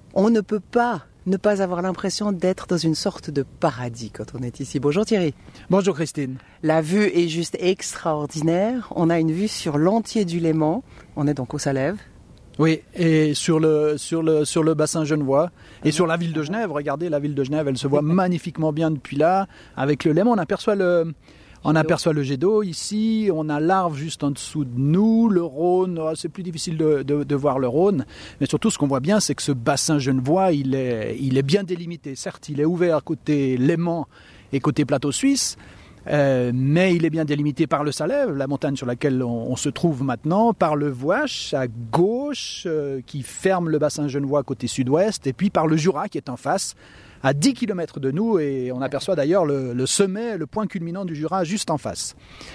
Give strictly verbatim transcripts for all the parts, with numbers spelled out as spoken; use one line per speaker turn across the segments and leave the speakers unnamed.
On ne peut pas ne pas avoir l'impression d'être dans une sorte de paradis quand on est ici. Bonjour Thierry.
Bonjour Christine.
La vue est juste extraordinaire. On a une vue sur l'entier du Léman. On est donc au Salève.
Oui, et sur le, sur le, sur le bassin genevois et sur la ville de Genève. Regardez, la ville de Genève, elle se voit magnifiquement bien depuis là. Avec le Léman, on aperçoit le... On aperçoit le jet d'eau ici, on a l'Arve juste en dessous de nous, le Rhône, c'est plus difficile de, de, de voir le Rhône, mais surtout ce qu'on voit bien c'est que ce bassin genevois il est, il est bien délimité. Certes il est ouvert côté Léman et côté plateau suisse, euh, mais il est bien délimité par le Salève, la montagne sur laquelle on, on se trouve maintenant, par le Vouache à gauche euh, qui ferme le bassin genevois côté sud-ouest, et puis par le Jura qui est en face, à dix kilomètres de nous, et on aperçoit d'ailleurs le, le sommet, le point culminant du Jura juste en face.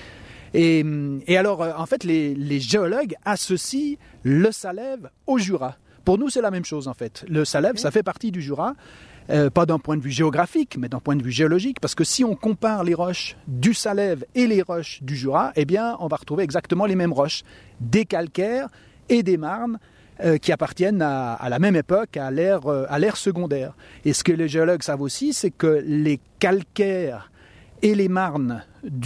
Et, et alors, en fait, les, les géologues associent le Salève au Jura. Pour nous, c'est la même chose, en fait. Le Salève, ça fait partie du Jura, euh, pas d'un point de vue géographique, mais d'un point de vue géologique, parce que si on compare les roches du Salève et les roches du Jura, eh bien, on va retrouver exactement les mêmes roches, des calcaires et des marnes, Euh, qui appartiennent à, à la même époque, à l'ère, euh, à l'ère secondaire. Et ce que les géologues savent aussi, c'est que les calcaires et les marnes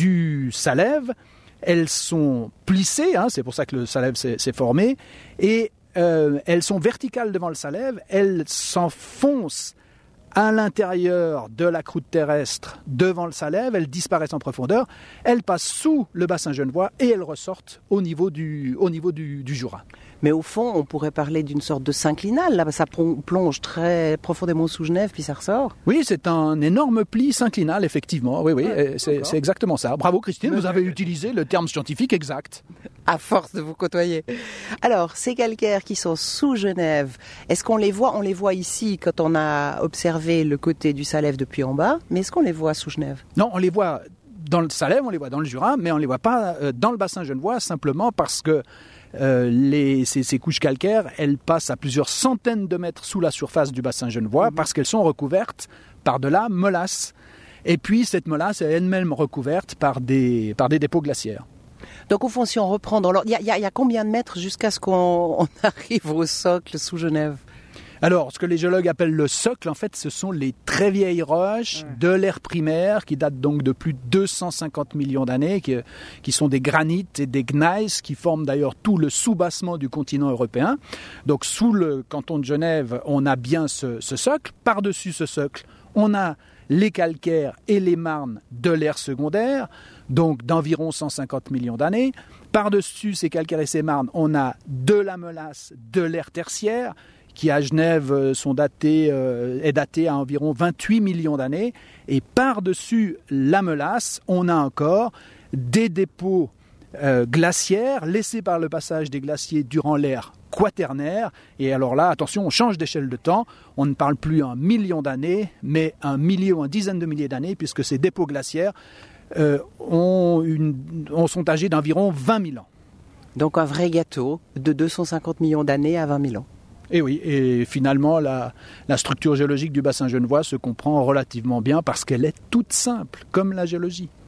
du Salève, elles sont plissées, hein, c'est pour ça que le Salève s'est, s'est formé, et euh, elles sont verticales devant le Salève, elles s'enfoncent à l'intérieur de la croûte terrestre devant le Salève, elles disparaissent en profondeur, elles passent sous le bassin genevois et elles ressortent au niveau du, au niveau du, du Jura.
Mais au fond, on pourrait parler d'une sorte de synclinal. Là, ça plonge très profondément sous Genève, puis ça ressort.
Oui, c'est un énorme pli synclinal, effectivement. Oui, oui, ouais, c'est, c'est exactement ça. Bravo Christine, vous avez utilisé le terme scientifique exact.
À force de vous côtoyer. Alors, ces calcaires qui sont sous Genève, est-ce qu'on les voit ? On les voit ici quand on a observé le côté du Salève depuis en bas, mais est-ce qu'on les voit sous Genève ?
Non, on les voit dans le Salève, on les voit dans le Jura, mais on ne les voit pas dans le bassin genevois, simplement parce que Euh, les, ces, ces couches calcaires, elles passent à plusieurs centaines de mètres sous la surface du bassin genevois, mmh. parce qu'elles sont recouvertes par de la molasse. Et puis cette molasse est elle-même recouverte par des, par des dépôts glaciaires.
Donc au fond, si on reprend dans l'ordre, il y, y, y a combien de mètres jusqu'à ce qu'on on arrive au socle sous Genève ?
Alors, ce que les géologues appellent le socle, en fait, ce sont les très vieilles roches ouais. de l'ère primaire, qui datent donc de plus de deux cent cinquante millions d'années, qui, qui sont des granites et des gneiss, qui forment d'ailleurs tout le soubassement du continent européen. Donc, sous le canton de Genève, on a bien ce, ce socle. Par-dessus ce socle, on a les calcaires et les marnes de l'ère secondaire, donc d'environ cent cinquante millions d'années. Par-dessus ces calcaires et ces marnes, on a de la molasse de l'ère tertiaire, qui à Genève sont datés, euh, est daté à environ vingt-huit millions d'années. Et par-dessus la molasse, on a encore des dépôts euh, glaciaires laissés par le passage des glaciers durant l'ère quaternaire. Et alors là, attention, on change d'échelle de temps. On ne parle plus un million d'années, mais un millier ou une dizaine de milliers d'années, puisque ces dépôts glaciaires euh, ont une, ont, sont âgés d'environ vingt mille ans.
Donc un vrai gâteau de deux cent cinquante millions d'années à vingt mille ans.
Et oui, et finalement, la, la structure géologique du bassin genevois se comprend relativement bien parce qu'elle est toute simple, comme la géologie.